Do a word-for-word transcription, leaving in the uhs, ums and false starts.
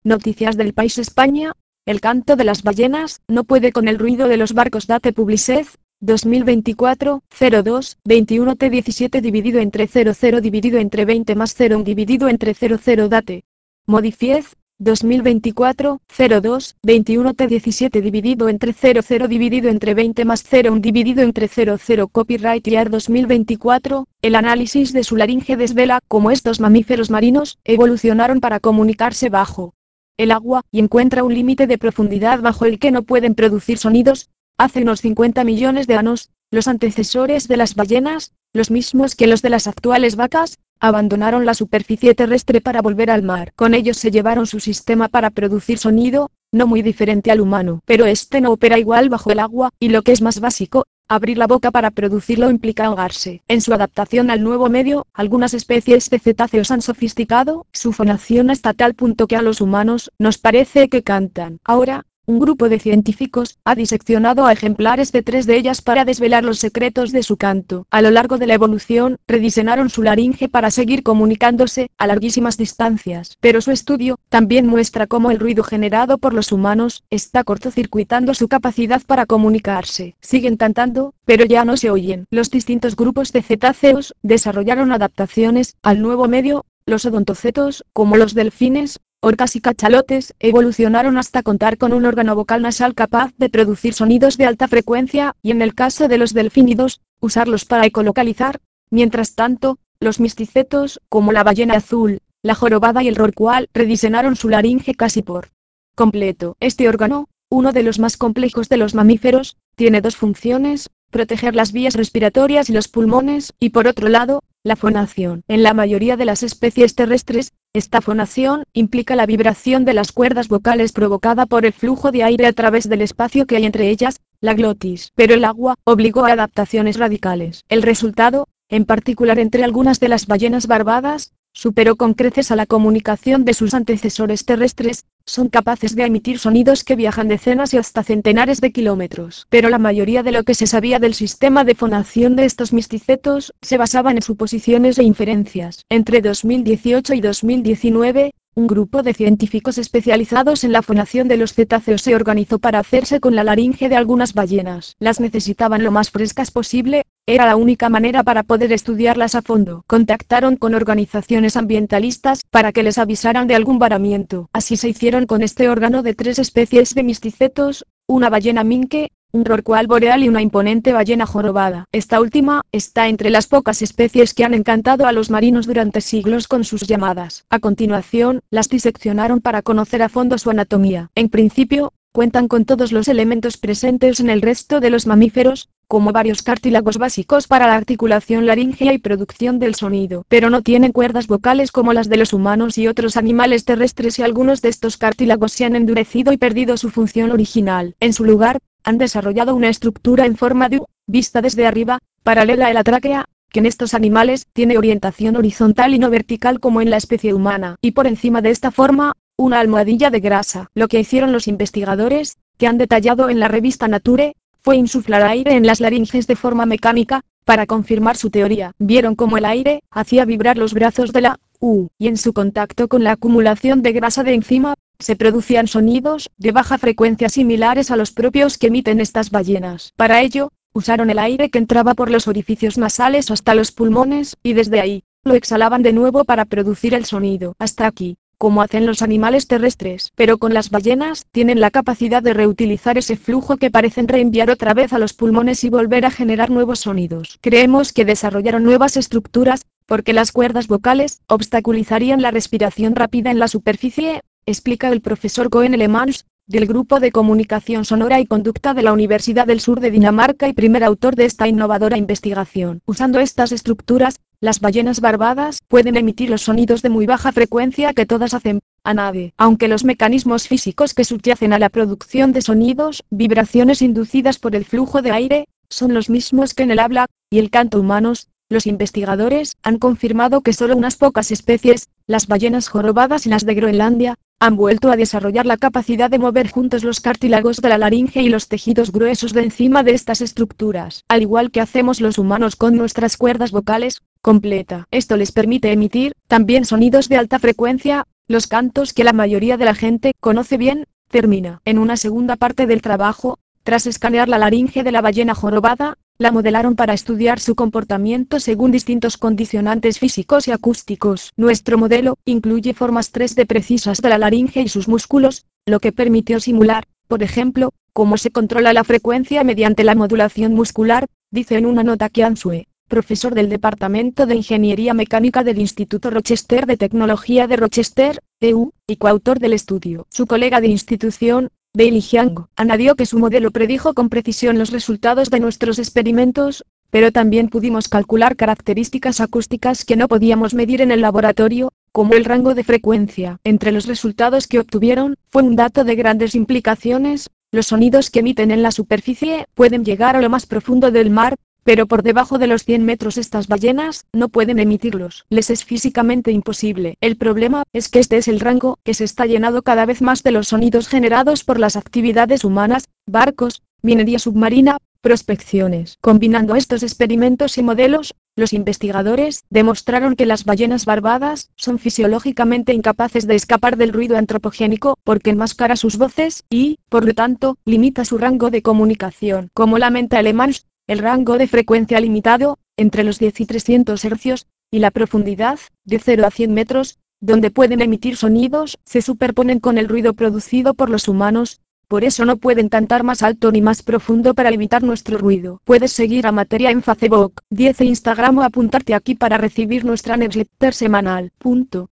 Noticias del País España. El canto de las ballenas no puede con el ruido de los barcos. Date Publicez, dos mil veinticuatro, cero dos, veintiuno T diecisiete dividido entre cero cero dividido entre veinte más cero dividido entre cero cero. Date Modifiez, dos mil veinticuatro, cero dos, veintiuno T diecisiete dividido entre cero cero dividido entre veinte más cero dividido entre cero cero. Copyright Year dos mil veinticuatro. El análisis de su laringe desvela cómo estos mamíferos marinos evolucionaron para comunicarse bajo el agua, y encuentra un límite de profundidad bajo el que no pueden producir sonidos. Hace unos cincuenta millones de años, los antecesores de las ballenas, los mismos que los de las actuales vacas, abandonaron la superficie terrestre para volver al mar. Con ellos se llevaron su sistema para producir sonido, no muy diferente al humano, pero este no opera igual bajo el agua, y lo que es más básico, abrir la boca para producirlo implica ahogarse. En su adaptación al nuevo medio, algunas especies de cetáceos han sofisticado su fonación hasta tal punto que a los humanos nos parece que cantan. Ahora, un grupo de científicos ha diseccionado a ejemplares de tres de ellas para desvelar los secretos de su canto. A lo largo de la evolución, rediseñaron su laringe para seguir comunicándose a larguísimas distancias. Pero su estudio también muestra cómo el ruido generado por los humanos está cortocircuitando su capacidad para comunicarse. Siguen cantando, pero ya no se oyen. Los distintos grupos de cetáceos desarrollaron adaptaciones al nuevo medio. Los odontocetos, como los delfines, orcas y cachalotes, evolucionaron hasta contar con un órgano vocal nasal capaz de producir sonidos de alta frecuencia, y en el caso de los delfínidos, usarlos para ecolocalizar. Mientras tanto, los misticetos, como la ballena azul, la jorobada y el rorcual, rediseñaron su laringe casi por completo. Este órgano, uno de los más complejos de los mamíferos, tiene dos funciones: proteger las vías respiratorias y los pulmones, y por otro lado, la fonación. En la mayoría de las especies terrestres, esta fonación implica la vibración de las cuerdas vocales provocada por el flujo de aire a través del espacio que hay entre ellas, la glotis. Pero el agua obligó a adaptaciones radicales. El resultado, en particular entre algunas de las ballenas barbadas, superó con creces a la comunicación de sus antecesores terrestres. Son capaces de emitir sonidos que viajan decenas y hasta centenares de kilómetros. Pero la mayoría de lo que se sabía del sistema de fonación de estos misticetos se basaba en suposiciones e inferencias. Entre dos mil dieciocho y dos mil diecinueve, un grupo de científicos especializados en la fonación de los cetáceos se organizó para hacerse con la laringe de algunas ballenas. Las necesitaban lo más frescas posible, era la única manera para poder estudiarlas a fondo. Contactaron con organizaciones ambientalistas para que les avisaran de algún varamiento. Así se hicieron con este órgano de tres especies de misticetos: una ballena minke, un rorcual boreal y una imponente ballena jorobada. Esta última está entre las pocas especies que han encantado a los marinos durante siglos con sus llamadas. A continuación, las diseccionaron para conocer a fondo su anatomía. En principio, cuentan con todos los elementos presentes en el resto de los mamíferos, como varios cartílagos básicos para la articulación laríngea y producción del sonido, pero no tienen cuerdas vocales como las de los humanos y otros animales terrestres, y algunos de estos cartílagos se han endurecido y perdido su función original. En su lugar, han desarrollado una estructura en forma de U, vista desde arriba, paralela a la tráquea, que en estos animales tiene orientación horizontal y no vertical como en la especie humana, y por encima de esta forma, una almohadilla de grasa. Lo que hicieron los investigadores, que han detallado en la revista Nature, fue insuflar aire en las laringes de forma mecánica, para confirmar su teoría. Vieron cómo el aire hacía vibrar los brazos de la U, y en su contacto con la acumulación de grasa de encima, se producían sonidos de baja frecuencia similares a los propios que emiten estas ballenas. Para ello, usaron el aire que entraba por los orificios nasales hasta los pulmones, y desde ahí, lo exhalaban de nuevo para producir el sonido. Hasta aquí, como hacen los animales terrestres, pero con las ballenas tienen la capacidad de reutilizar ese flujo que parecen reenviar otra vez a los pulmones y volver a generar nuevos sonidos. Creemos que desarrollaron nuevas estructuras, porque las cuerdas vocales obstaculizarían la respiración rápida en la superficie, explica el profesor Koen Elemans, del Grupo de Comunicación Sonora y Conducta de la Universidad del Sur de Dinamarca y primer autor de esta innovadora investigación. Usando estas estructuras, las ballenas barbadas pueden emitir los sonidos de muy baja frecuencia que todas hacen a nadie. Aunque los mecanismos físicos que subyacen a la producción de sonidos, vibraciones inducidas por el flujo de aire, son los mismos que en el habla y el canto humanos, los investigadores han confirmado que solo unas pocas especies, las ballenas jorobadas y las de Groenlandia, han vuelto a desarrollar la capacidad de mover juntos los cartílagos de la laringe y los tejidos gruesos de encima de estas estructuras, al igual que hacemos los humanos con nuestras cuerdas vocales. Completa. Esto les permite emitir también sonidos de alta frecuencia, Los cantos que la mayoría de la gente conoce bien, termina. En una segunda parte del trabajo, tras escanear la laringe de la ballena jorobada, la modelaron para estudiar su comportamiento según distintos condicionantes físicos y acústicos. Nuestro modelo incluye formas tres D precisas de la laringe y sus músculos, lo que permitió simular, por ejemplo, cómo se controla la frecuencia mediante la modulación muscular, dice en una nota Qian Sue, profesor del Departamento de Ingeniería Mecánica del Instituto Rochester de Tecnología de Rochester, E U, y coautor del estudio. Su colega de institución, Bailey Jiang, añadió que su modelo predijo con precisión los resultados de nuestros experimentos, pero también pudimos calcular características acústicas que no podíamos medir en el laboratorio, como el rango de frecuencia. Entre los resultados que obtuvieron, fue un dato de grandes implicaciones: los sonidos que emiten en la superficie pueden llegar a lo más profundo del mar, pero por debajo de los cien metros estas ballenas no pueden emitirlos. Les es físicamente imposible. El problema es que este es el rango que se está llenando cada vez más de los sonidos generados por las actividades humanas, barcos, minería submarina, prospecciones. Combinando estos experimentos y modelos, los investigadores demostraron que las ballenas barbadas son fisiológicamente incapaces de escapar del ruido antropogénico porque enmascara sus voces y, por lo tanto, limita su rango de comunicación. Como lamenta Alemans, el rango de frecuencia limitado, entre los diez y trescientos hercios, y la profundidad, de cero a cien metros, donde pueden emitir sonidos, se superponen con el ruido producido por los humanos. Por eso no pueden cantar más alto ni más profundo para limitar nuestro ruido. Puedes seguir a Materia en Facebook, diez e Instagram o apuntarte aquí para recibir nuestra newsletter semanal. Punto.